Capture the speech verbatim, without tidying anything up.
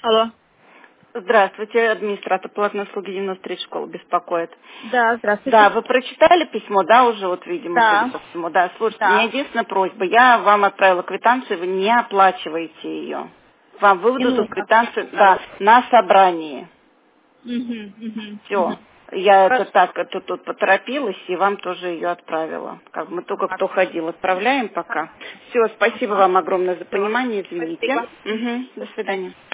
Алло. Здравствуйте, администратор платной услуги девяносто три школы беспокоит. Да, Да, здравствуйте. вы прочитали письмо, да, уже вот, видимо, судя Да, по всему. Да, слушайте, у меня да. единственная просьба. Я вам отправила квитанцию, вы не оплачиваете ее. Вам Не выведут эту нужно. квитанцию, да, на собрании. Угу, угу, Все. угу. Я это Хорошо. так, это тут поторопилась и вам тоже ее отправила. Как мы только кто ходил, отправляем пока. Все, спасибо Ага. вам огромное за Все. понимание, извините. Спасибо. Угу, до свидания.